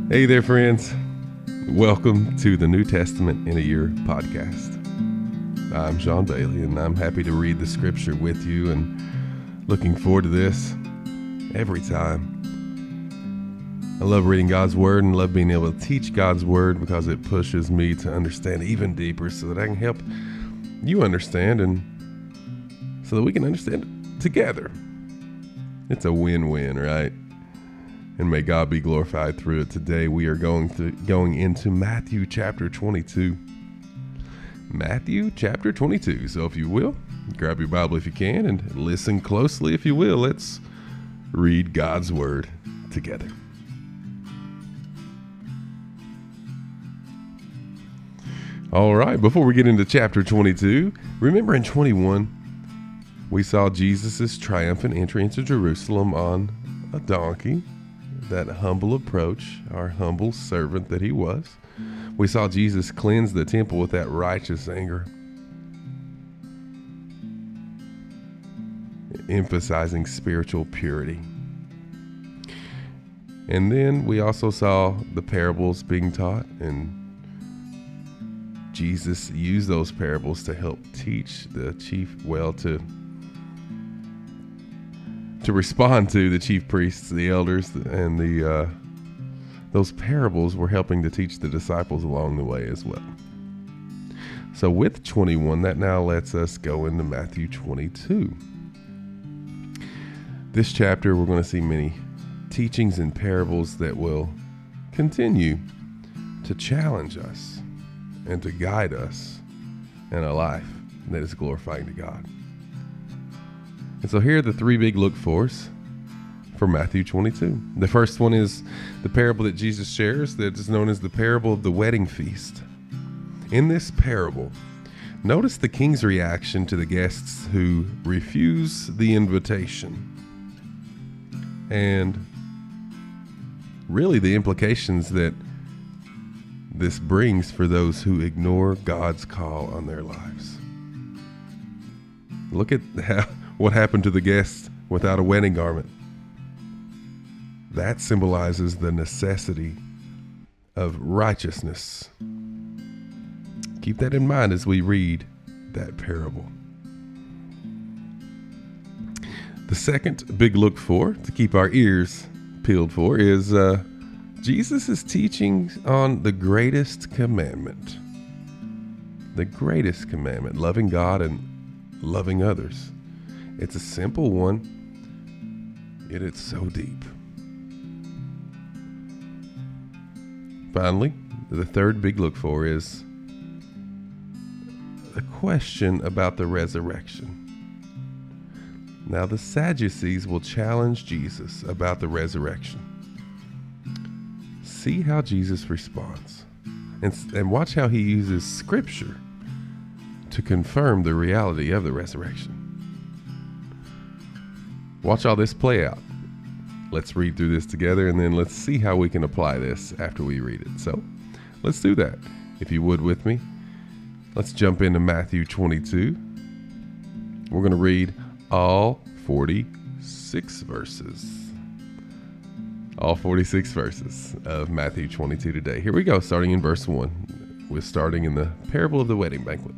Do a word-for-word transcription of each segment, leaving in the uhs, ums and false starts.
Hey there, friends. Welcome to the New Testament in a Year podcast. I'm Sean Bailey, and I'm happy to read the scripture with you and looking forward to this every time. I love reading God's Word and love being able to teach God's Word because it pushes me to understand even deeper so that I can help you understand and so that we can understand it together. It's a win-win, right? And may God be glorified through it. Today we are going to going into Matthew chapter twenty-two. Matthew chapter twenty-two. So if you will, grab your Bible if you can and listen closely if you will. Let's read God's Word together. All right, before we get into chapter twenty-two, remember in twenty-one, we saw Jesus' triumphant entry into Jerusalem on a donkey. That humble approach, our humble servant that he was. We saw Jesus cleanse the temple with that righteous anger, emphasizing spiritual purity. And then we also saw the parables being taught, and Jesus used those parables to help teach the chief, well, to to respond to the chief priests, the elders, and the uh, those parables were helping to teach the disciples along the way as well. So with twenty-one, that now lets us go into Matthew twenty-two. This chapter, we're going to see many teachings and parables that will continue to challenge us and to guide us in a life that is glorifying to God. And so here are the three big look-fors for Matthew twenty-two. The first one is the parable that Jesus shares that is known as the parable of the wedding feast. In this parable, notice the king's reaction to the guests who refuse the invitation. And really the implications that this brings for those who ignore God's call on their lives. Look at how what happened to the guests without a wedding garment. That symbolizes the necessity of righteousness. Keep that in mind as we read that parable. The second big look for, to keep our ears peeled for, is uh, Jesus' teaching on the greatest commandment. The greatest commandment, loving God and loving others. It's a simple one, yet it's so deep. Finally, the third big look for is a question about the resurrection. Now, the Sadducees will challenge Jesus about the resurrection. See how Jesus responds, and, and watch how he uses Scripture to confirm the reality of the resurrection. Watch all this play out. Let's read through this together, and then let's see how we can apply this after we read it. So let's do that. If you would with me, let's jump into Matthew twenty-two. We're going to read all forty-six verses. All forty-six verses of Matthew twenty-two today. Here we go, starting in verse one. We're starting in the parable of the wedding banquet.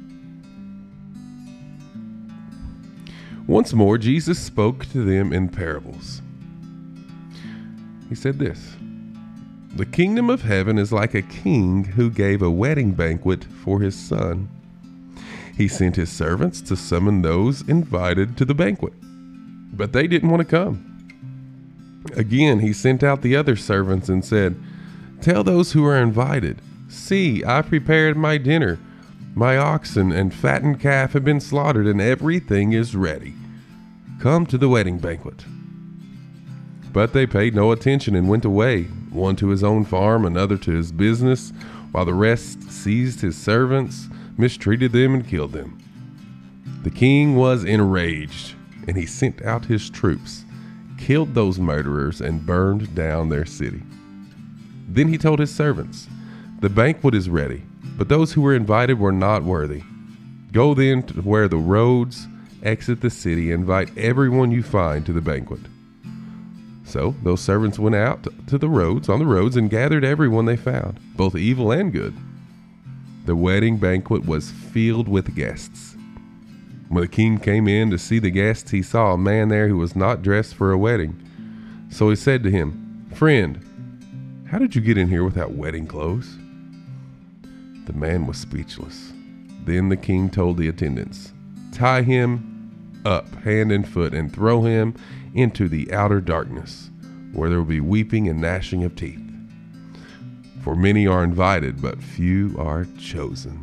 Once more, Jesus spoke to them in parables. He said this: "The kingdom of heaven is like a king who gave a wedding banquet for his son. He sent his servants to summon those invited to the banquet, but they didn't want to come. Again, he sent out the other servants and said, 'Tell those who are invited, see, I prepared my dinner. My oxen and fattened calf have been slaughtered, and everything is ready. Come to the wedding banquet.' But they paid no attention and went away, one to his own farm, another to his business, while the rest seized his servants, mistreated them, and killed them. The king was enraged, and he sent out his troops, killed those murderers, and burned down their city. Then he told his servants, 'The banquet is ready, but those who were invited were not worthy. Go then to where the roads exit the city, and invite everyone you find to the banquet.' So those servants went out to the roads, on the roads, and gathered everyone they found, both evil and good. The wedding banquet was filled with guests. When the king came in to see the guests, he saw a man there who was not dressed for a wedding. So he said to him, "Friend, how did you get in here without wedding clothes?" The man was speechless. Then the king told the attendants, "Tie him up hand and foot and throw him into the outer darkness, where there will be weeping and gnashing of teeth. For many are invited, but few are chosen."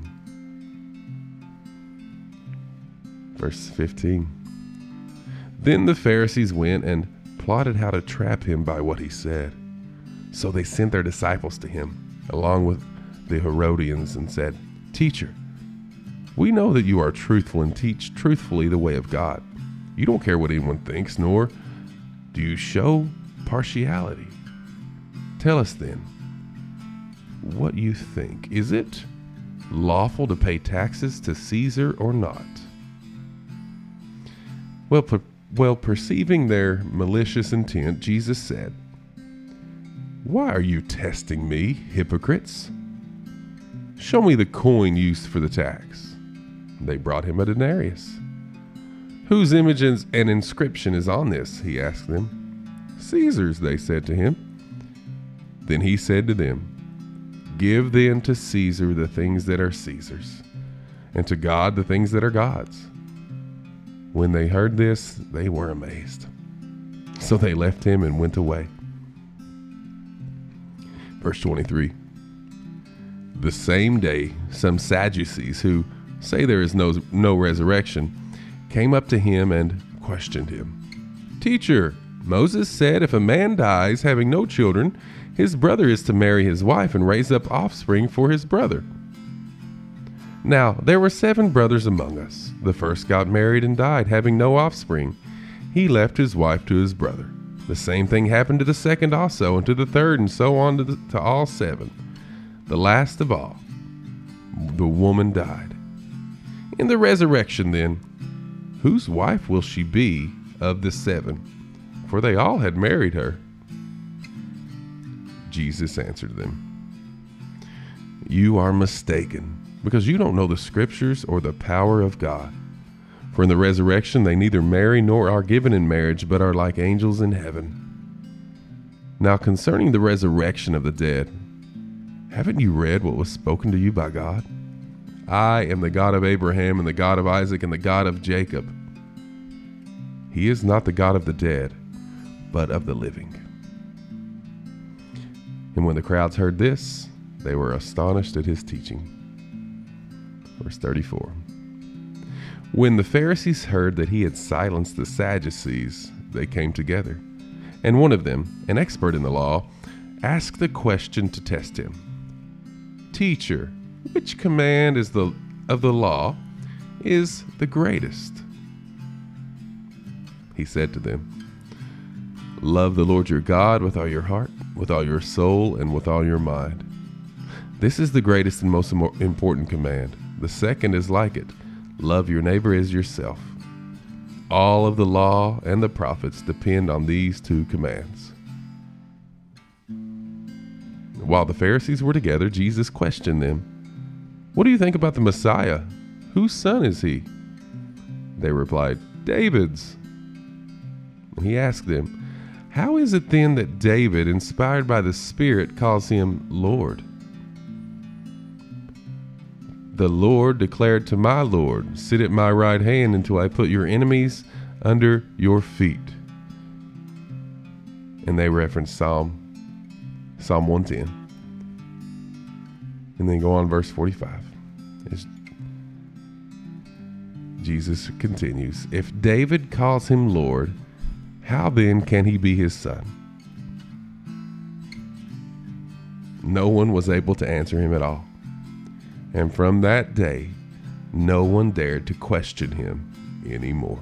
Verse fifteen. Then the Pharisees went and plotted how to trap him by what he said. So they sent their disciples to him, along with the Herodians, and said, "Teacher, we know that you are truthful and teach truthfully the way of God. You don't care what anyone thinks, nor do you show partiality. Tell us then what you think. Is it lawful to pay taxes to Caesar or not?" Well, per- well, perceiving their malicious intent, Jesus said, "Why are you testing me, hypocrites? Show me the coin used for the tax." They brought him a denarius. "Whose image and inscription is on this?" he asked them. "Caesar's," they said to him. Then he said to them, "Give then to Caesar the things that are Caesar's, and to God the things that are God's." When they heard this, they were amazed. So they left him and went away. Verse twenty-three. The same day, some Sadducees, who say there is no, no resurrection, came up to him and questioned him. "Teacher, Moses said if a man dies having no children, his brother is to marry his wife and raise up offspring for his brother. Now, there were seven brothers among us. The first got married and died, having no offspring. He left his wife to his brother. The same thing happened to the second also, and to the third, and so on to, the, to all seven. The last of all, the woman died. In the resurrection, then, whose wife will she be of the seven? For they all had married her." Jesus answered them, "You are mistaken, because you don't know the Scriptures or the power of God. For in the resurrection they neither marry nor are given in marriage, but are like angels in heaven. Now concerning the resurrection of the dead, haven't you read what was spoken to you by God? I am the God of Abraham and the God of Isaac and the God of Jacob. He is not the God of the dead, but of the living." And when the crowds heard this, they were astonished at his teaching. Verse thirty-four. When the Pharisees heard that he had silenced the Sadducees, they came together. And one of them, an expert in the law, asked the question to test him. "Teacher, which command is the of the law is the greatest?" He said to them, "Love the Lord your God with all your heart, with all your soul, and with all your mind. This is the greatest and most important command. The second is like it. Love your neighbor as yourself. All of the law and the prophets depend on these two commands." While the Pharisees were together, Jesus questioned them, "What do you think about the Messiah? Whose son is he?" They replied, "David's." And he asked them, "How is it then that David, inspired by the Spirit, calls him Lord? The Lord declared to my Lord, 'Sit at my right hand until I put your enemies under your feet.'" And they reference Psalm, Psalm one ten. And then go on verse forty-five. As Jesus continues, "If David calls him Lord, how then can he be his son?" No one was able to answer him at all. And from that day, no one dared to question him anymore.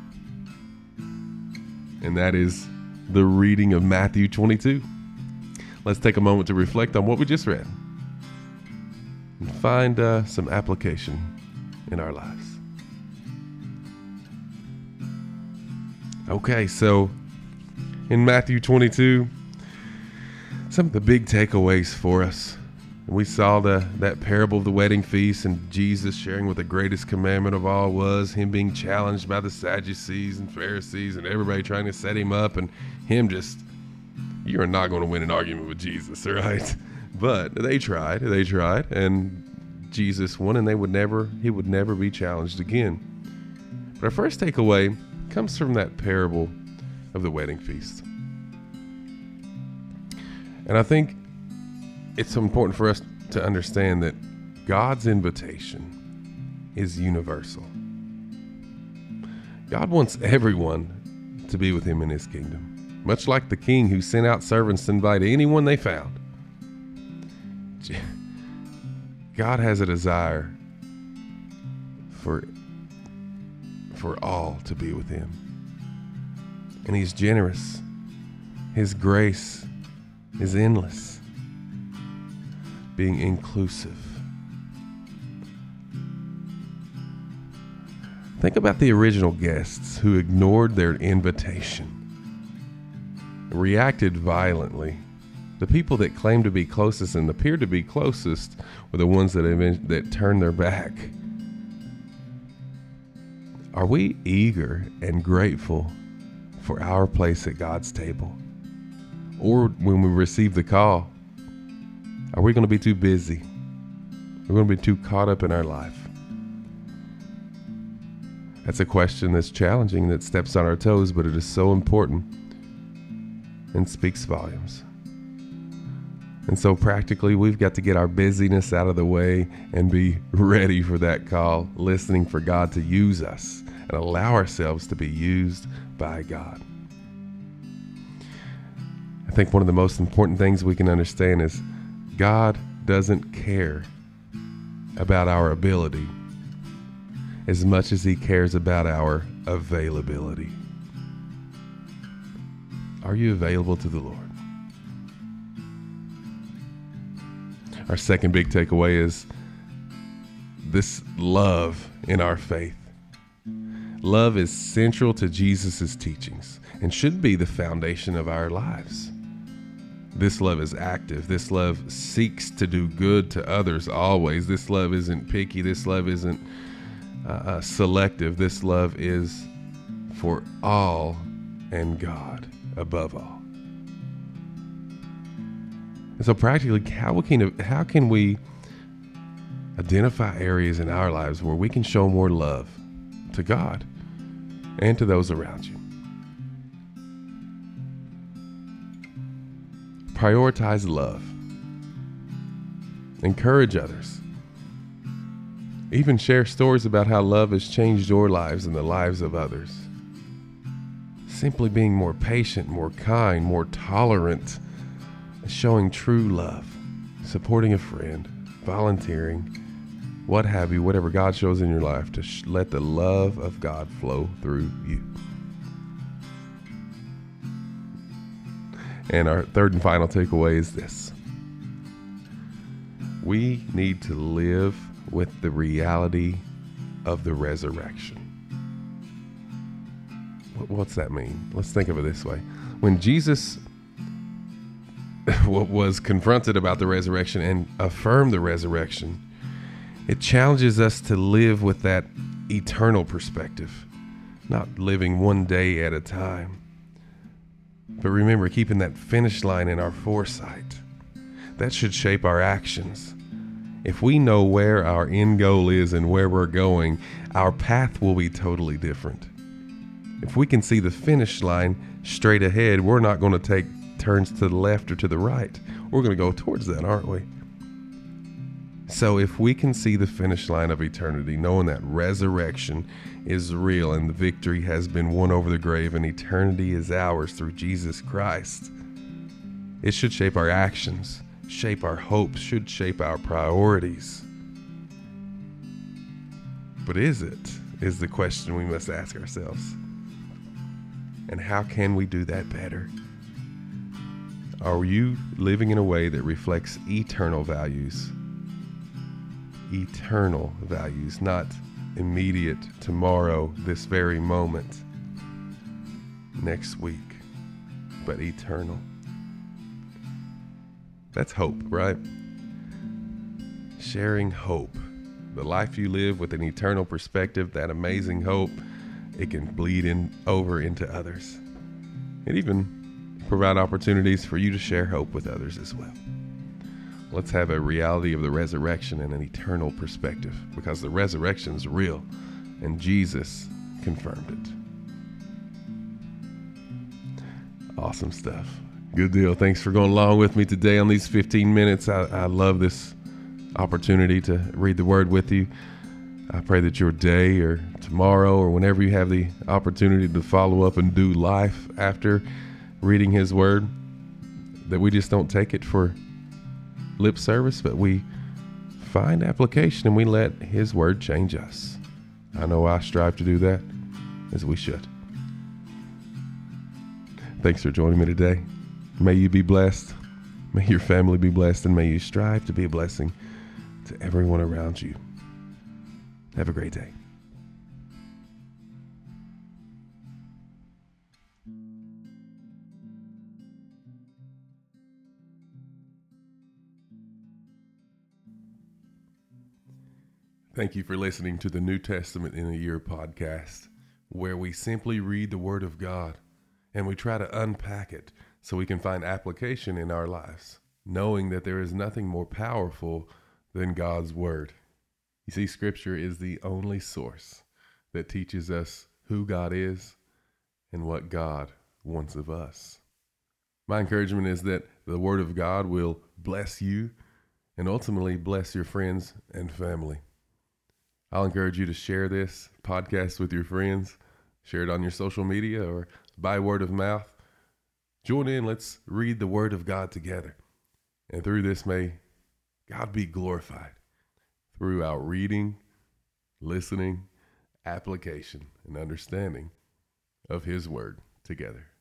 And that is the reading of Matthew twenty-two. Let's take a moment to reflect on what we just read and find uh, some application in our lives. Okay, so in Matthew twenty-two, some of the big takeaways for us. We saw the that parable of the wedding feast and Jesus sharing what the greatest commandment of all was, him being challenged by the Sadducees and Pharisees and everybody trying to set him up, and him just, you're not going to win an argument with Jesus, right? But they tried, they tried, and Jesus won, and they would never, he would never be challenged again. But our first takeaway comes from that parable of the wedding feast. And I think it's important for us to understand that God's invitation is universal. God wants everyone to be with him in his kingdom, much like the king who sent out servants to invite anyone they found. God has a desire for, for all to be with him. And he's generous. His grace is endless. Being inclusive. Think about the original guests who ignored their invitation, reacted violently. The people that claimed to be closest and appeared to be closest were the ones that event- that turned their back. Are we eager and grateful for our place at God's table? Or when we receive the call, are we going to be too busy? We're going to be too caught up in our life. That's a question that's challenging, that steps on our toes, but it is so important and speaks volumes. And so practically, we've got to get our busyness out of the way and be ready for that call, listening for God to use us and allow ourselves to be used by God. I think one of the most important things we can understand is God doesn't care about our ability as much as he cares about our availability. Are you available to the Lord? Our second big takeaway is this love in our faith. Love is central to Jesus' teachings and should be the foundation of our lives. This love is active. This love seeks to do good to others always. This love isn't picky. This love isn't uh, uh, selective. This love is for all and God above all. And so practically, how we can, how can we identify areas in our lives where we can show more love to God and to those around you? Prioritize love. Encourage others. Even share stories about how love has changed your lives and the lives of others. Simply being more patient, more kind, more tolerant, showing true love, supporting a friend, volunteering, what have you, whatever God shows in your life, to sh- let the love of God flow through you. And our third and final takeaway is this. We need to live with the reality of the resurrection. What's that mean? Let's think of it this way. When Jesus was confronted about the resurrection and affirmed the resurrection, it challenges us to live with that eternal perspective, not living one day at a time. But remember, keeping that finish line in our foresight. That should shape our actions. If we know where our end goal is and where we're going, our path will be totally different. If we can see the finish line straight ahead, we're not going to take turns to the left or to the right. We're going to go towards that, aren't we? So if we can see the finish line of eternity, knowing that resurrection is real and the victory has been won over the grave and eternity is ours through Jesus Christ, it should shape our actions, shape our hopes, should shape our priorities. But is it, is the question we must ask ourselves. And how can we do that better? Are you living in a way that reflects eternal values? Eternal values, not immediate, tomorrow, this very moment, next week, but eternal. That's hope, right? Sharing hope. The life you live with an eternal perspective, that amazing hope, it can bleed in over into others. It even provide opportunities for you to share hope with others as well. Let's have a reality of the resurrection and an eternal perspective, because the resurrection is real and Jesus confirmed it. Awesome stuff. Good deal. Thanks for going along with me today on these fifteen minutes. I, I love this opportunity to read the word with you. I pray that your day or tomorrow or whenever you have the opportunity to follow up and do life after reading his word, that we just don't take it for lip service, but we find application and we let his word change us. I know I strive to do that, as we should. Thanks for joining me today. May you be blessed. May your family be blessed, and may you strive to be a blessing to everyone around you. Have a great day. Thank you for listening to the New Testament in a Year podcast, where we simply read the Word of God and we try to unpack it so we can find application in our lives, knowing that there is nothing more powerful than God's Word. You see, Scripture is the only source that teaches us who God is and what God wants of us. My encouragement is that the Word of God will bless you and ultimately bless your friends and family. I'll encourage you to share this podcast with your friends, share it on your social media or by word of mouth. Join in, let's read the Word of God together. And through this, may God be glorified through our reading, listening, application, and understanding of his word together.